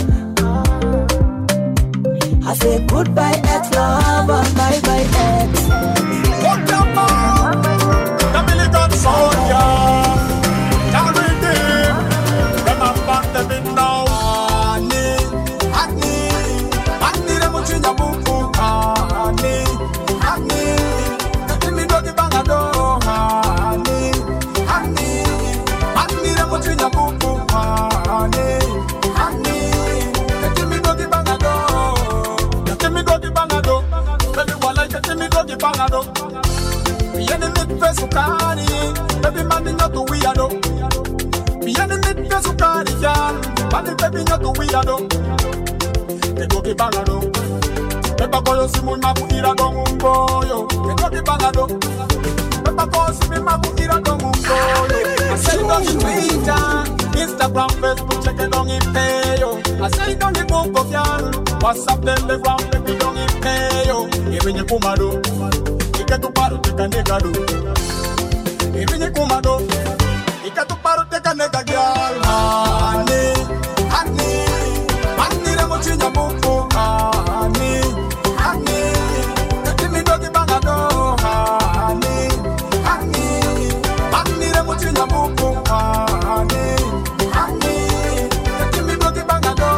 I say goodbye ex lover bye bye ex What the man? The militant soldier Carry them Them a band them in now Honey, honey Honey them a chinya buku Honey, honey Let me doggy bang a do Honey, honey Honey them a chinya buku Honey, honey Let me doggy bang a do Let me doggy bang a do Baby wala let me doggy bang a do We enemy face ukari Baby man in to weirdo We enemy face ukari yan Bani baby nyoto weirdo Ke doggy bang a do Pepa koyo simu mabu ira dongu mboyo Ke doggy bang a do Pepa koyo simu mabu ira dongu mboyo I say it on the Twitter Instagram, Facebook, check it on the payo I say it on the book of yan WhatsApp, Telegram, check it on the payo Even you kumado Ika tu paro teka nega do Even you kumado Ika tu paro teka nega gyal Honey, honey Honey remo chinya buku Honey, honey Let me doggy banga do Honey, honey Honey remo chinya buku Honey, honey Let me doggy banga do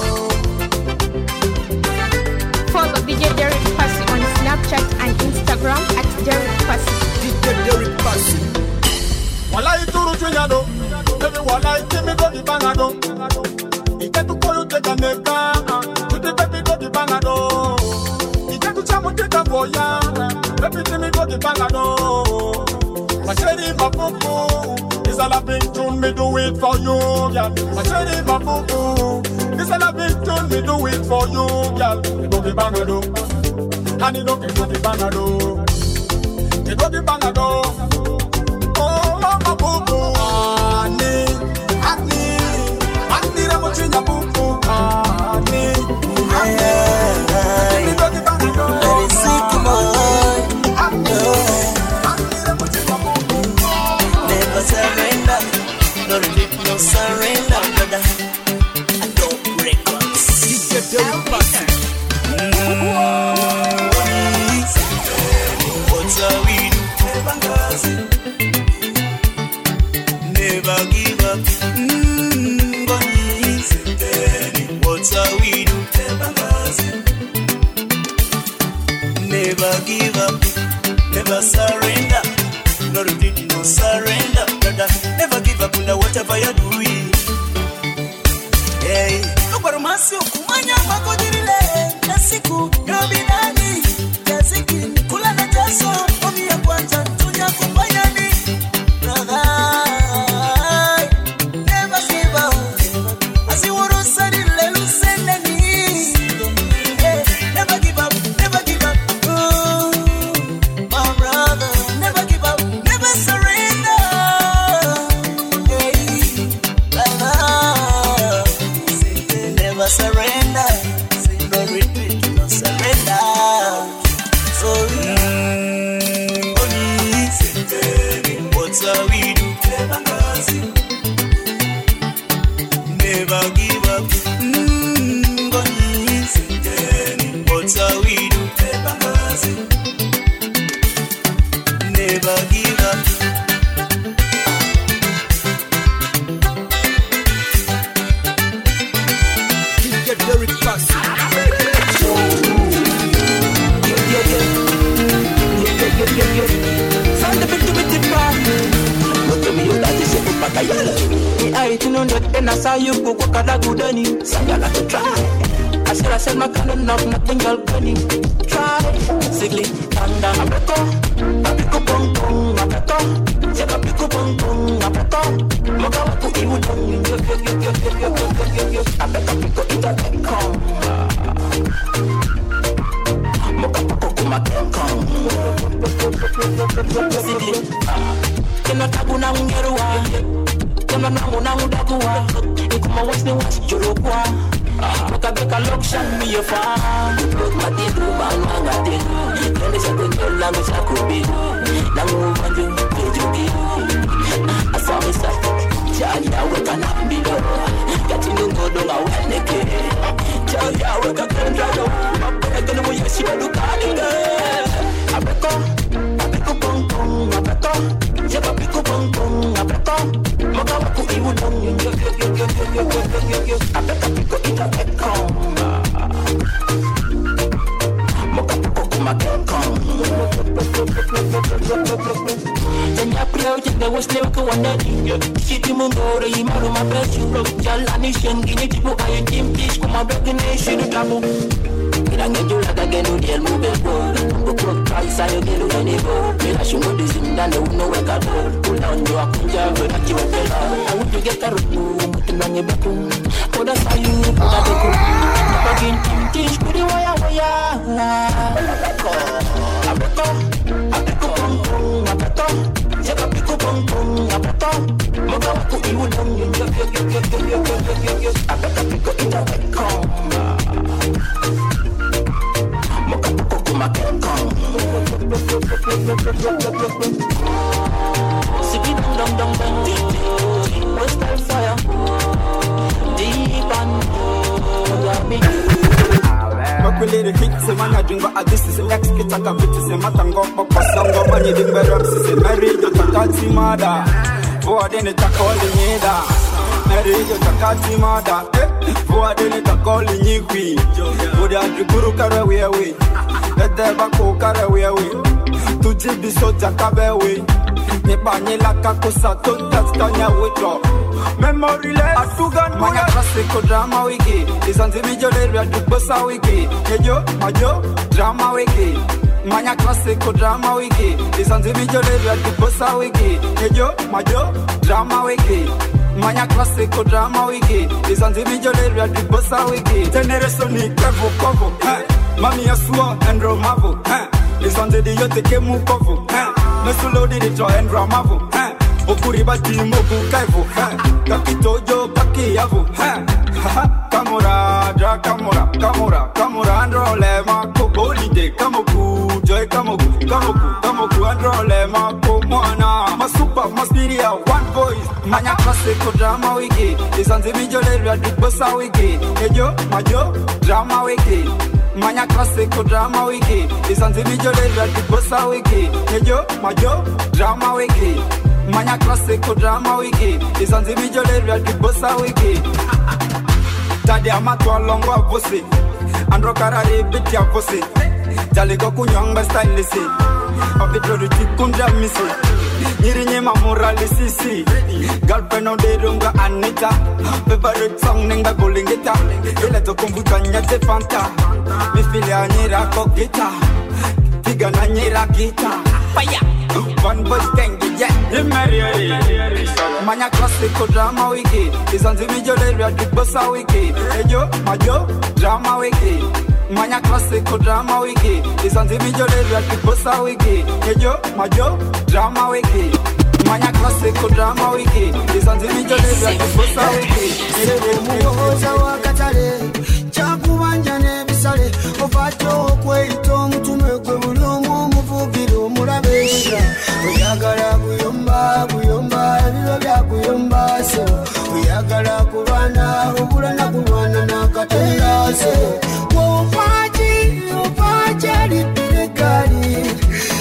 Follow D J Derek Passy on Snapchat and Instagram at Derek Passy. D J Derek Passy. Walai turu chunyado, baby walai kimi doggy bangado. Ike tu koyo teka neka, tuti baby doggy bangado. Ike tu chamu teka boya, baby kimi doggy bangado. Masheri mafuku, this a loving tune, me do it for you, girl. Masheri mafuku, this a loving tune, me do it for you, girl. Me doggy bangado, and you don't get doggy bangado. Me doggy bangado. Oh, mama boo boo, honey, honey, honey, remo chinya boo boo, honey, honey. Me doggy bangado. Let it sink in my heart. Never surrender, no retreat, no surrender, brother. I don't break us. D J Derek Passy. What's up we do? Never give up. Mm, what's up we do? Never give up. Never surrender. No retreat, no surrender, brother. Never give up under whatever you're doing. Hey, no parumasi kumanya makojirile. Nasiku yobinani. Yaziki kula na jaso. Omi ya kwanza tunya kumbanyani. Brother, never give up. Asi woro sari lelu seneni. Hey, never give up, never give up. Oh, my brother, never give up, never surrender. Hey, brother, never surrender. No retreat, no surrender. a good any. Some girl have to try. I said I said my kind of knock, nothing girl bunny. Try, sigly, tanda, a beto, a pico pong pong, a beto, check a pico pong pong, a beto, moga waku iwu dong, yo yo yo yo yo yo yo yo yo, a beto pico ita kong, moga poko kuma kong, sigly, kena tabu na ungeruwa, kena nangu nangu dakuwa, ikuma wasni wasi jorokwa. Maka beka look shot me a fan. Look my teeth, look my manga teeth. Then they say good girl, I'm a sakubi. Now move on, you do be. I saw me start. Charlie, I work on up below. Getting no good on our neck. Charlie, I work on Canada. I'm gonna go, yes, you look at it. I bet on, I bet on, pong pong, I bet on. Yeah, I bet on, pong pong, I bet on. Maka waku iwu dong, yo yo yo yo yo yo yo yo yo. I bet on. Ita kong, moka poko kuma kong. Tanya priyo jende wasne wako wanadi. Shiti mungore imaru mabeju. Jalani shengini tipu ayo jimtish kuma begene shiru tabu. Irange jula kagenu diel mubego. Bukro kaisa yo gelu enebo. Mila shungo dizindane uno weka do. Ula onyo akunja vena kiwetela. Awudu geta rupu mutunange beku. Koda sayu koda beku. Napagin timtish kuri waya waya. Abeko, abeko, abeko pong pong, abeko. Jeka piko pong pong, abeko. Moga waku iwu dong yo yo yo yo yo yo yo yo yo. Abeko piko ita beko. Moga poko kuma kong. Sibi dong dong dong dong. West Style Fire. Deep and Makwile the hit se manya jingo adisi se ex kitaka biti se matango papa songo bani dimbe rapsi se marido takati mada Voa dene takoli nyeda Marido takati mada Voa dene takoli nyikwi Voda adrikuru kare wewe Dede bako kare wewe Tuji biso jakabewe Nipa nyela kakosa Totas kanya wito Memory less Atugan Manya klasiko drama wiki Isanti mijolere adubosa wiki Ejo, majo, drama wiki Manya klasiko drama wiki Isanti mijolere adubosa wiki Ejo, majo, drama wiki Manya klasiko drama wiki Isanti mijolere adubosa wiki Generation ni kevo kovo Mami yasuo endro mavo Isanti di yote kemu kovo Mesulo di dito endro mavo Okuri bati mogu kaivu Kakitojo paki yavu Kamura, dra kamura, kamura Kamura androle mako Holiday kamoku, joy kamoku Kamoku, kamoku androle mako Mwana, masupa, maspiria, one voice Manya klasiko drama wiki Isanzi mijolere adibosa wiki Ejo, majo, drama wiki Manya klasiko drama wiki Isanzi mijolere adibosa wiki Ejo, majo, drama wiki Manya klasiko drama wiki Isanzi mijolere adibosa wiki Tadi amatu alongo avose Andro karari biti avose Jaligo kunyongba stylisi Opitro tikundra misi Nyiri nyema moralisisi Girlfriend on the runga Anita Favorite song nenga golingita Ile to kumbuka nyate fanta Mifili anyira kokita Tiga na nyira kita Fire One boy stengi yeah Manya klasiko drama wiki Isanzi mijolere adibosa wiki Ejo, majo, drama wiki Manya klasiko drama wiki Isanzi mijolere adibosa wiki Ejo, majo, drama wiki Manya klasiko drama wiki Isanzi mijolere adibosa wiki Muhoza wakatale Chakubanja nebisale Ofato kweito mtume kwe bulumu Mufugiro murabesha Uyagala kuyomba kuyomba Ebilo bya kuyomba se Uyagala kulwana Ubulana kulwana nakatenda se Wofaji Wofaji Lipilegari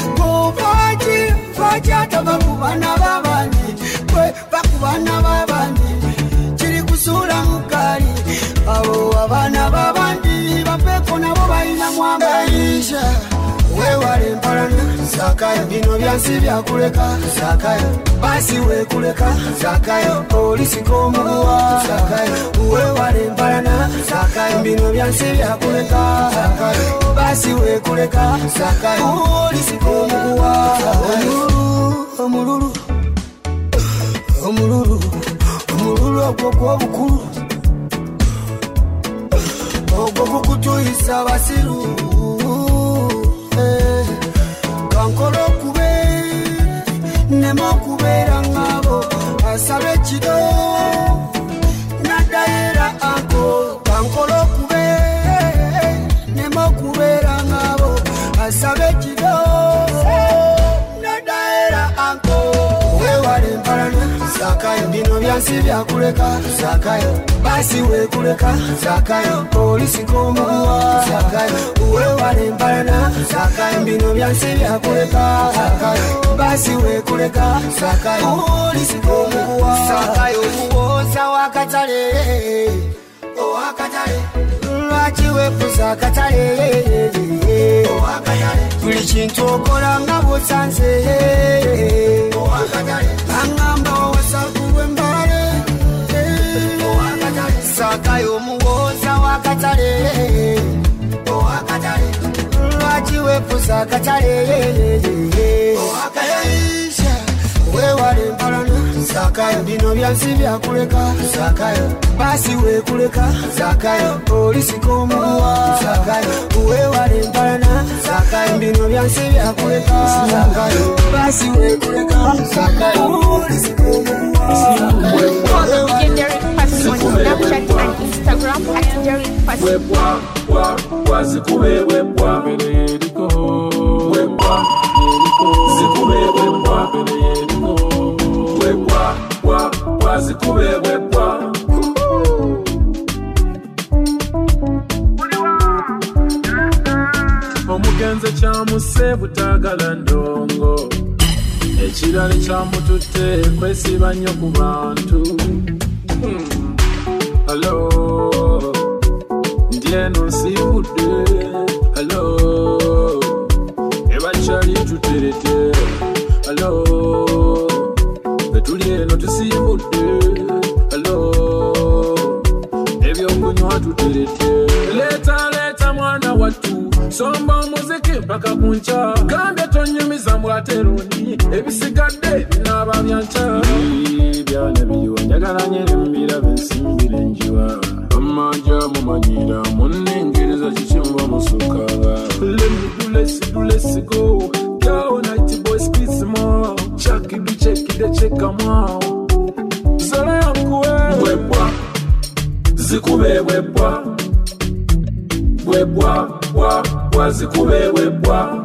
Wofaji Wofaji Ataba kubana babandi Kwe bakubana babandi Chiri kusura mukari Abo abana babandi Bapeko nabo baina mwamba Isha wewale mpalana zakayo bino byansi byakuleka zakayo basi wekuleka zakayo olisiko omuguwa zakayo wewale mpalana zakayo bino byansi byakuleka zakayo basi wekuleka zakayo olisiko omuguwa omululu omululu omululu ogwo gw'obukulu ogwo gukutuyisa basiru kankolo kube nemo kubeera ngabo asabe kido nadayera anko kankolo kube nemo kubeera ngabo asabe kido nadayera anko wewale mpalana zakayo bino byansi byakuleka zakayo basi wekuleka zakayo olisiko omuguwa zakayo wewale mpalana zakayo bino byansi byakuleka zakayo basi wekuleka zakayo olisiko omuguwa zakayo omuwoza wakatale owakatale lwaki wefuza akatale owakatale buli kintu okola nga bwosanze owakatale angamba owasakulwe mbale owakatale zakayo omuwoza wakatale owakatale lwaki wefuza akatale owakatale wewale mpalana zakayo bino byansi byakuleka zakayo basi wekuleka zakayo olisiko omuguwa zakayo wewale mpalana zakayo bino byansi byakuleka zakayo basi wekuleka zakayo olisiko omuguwa. Follow D J Derek Passy on Snapchat and Instagram at Derek Passy. Webwa, wa, wa zikube webwa, belediko. Webwa, zikube webwa, belediko. Webwa, wa, wa zikube webwa. Omugenze kyamuse butagala ndongo, ekirala kyamututte kwesiba nnyo ku bantu. Hmm. Hello, ndi eno nsibudde. Hello, ebakyali tuterete. Hello, betuli eno tusimbudde. Hello, ebyokunywa tuterete. Leta leta mwana wattu, somba omuziki mpaka kunca. Gambye tonyumiza mbwateroni, ebisigadde binaaba byanca. Byana biriwa njagala nyere mbirabe nsimbire njiwa. Amanja mumanyira munengereza kikimba musukaga. Let me do let's do let's go. Go night boy squeeze more. Chuck it check it check come out. Zara yankuwe webwa zikube webwa. Webwa wa wa zikube webwa.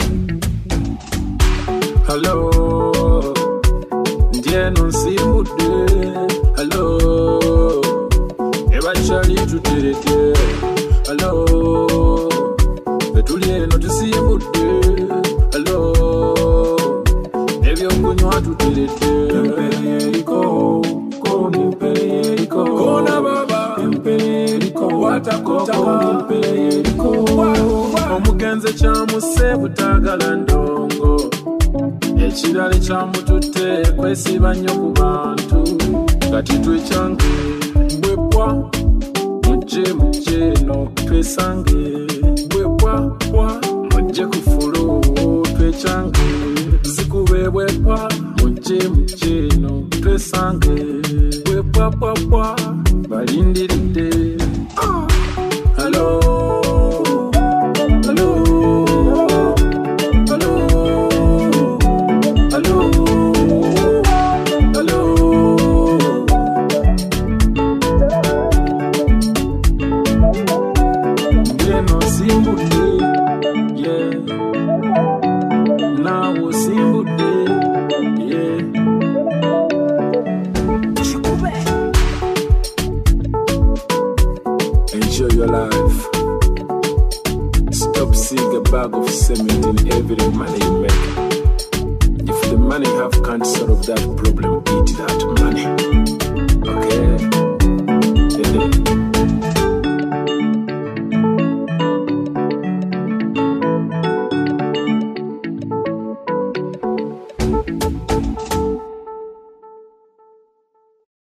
Hello, ndieno nsimbudde. Hello, ebakyali tuterete. Hello, betuli eno tusimbudde. Hello, ebyokunywa tuterete. Emperieriko, koni emperieriko. Kona baba, emperieriko. Watakotaka, emperieriko. Omugenze kyamuse butagala ndongo, ekirala kyamututte kwesiba nnyo ku bantu. Kati twekyange bwebwa mujje mujje no twesange. Bwebwa bwa mujje ku fulu twekyange. Zikube bwebwa mujje mujje no twesange. Bwebwa bwa bwa balindiridde. Hello, hello, hello, hello, hello. Ndieno simbudde, yeah. Nawo simbudde, yeah. Enjoy your life. Stop seeing a bag of cement in every money you make. If the money have can't solve that problem, eat that money. Okay?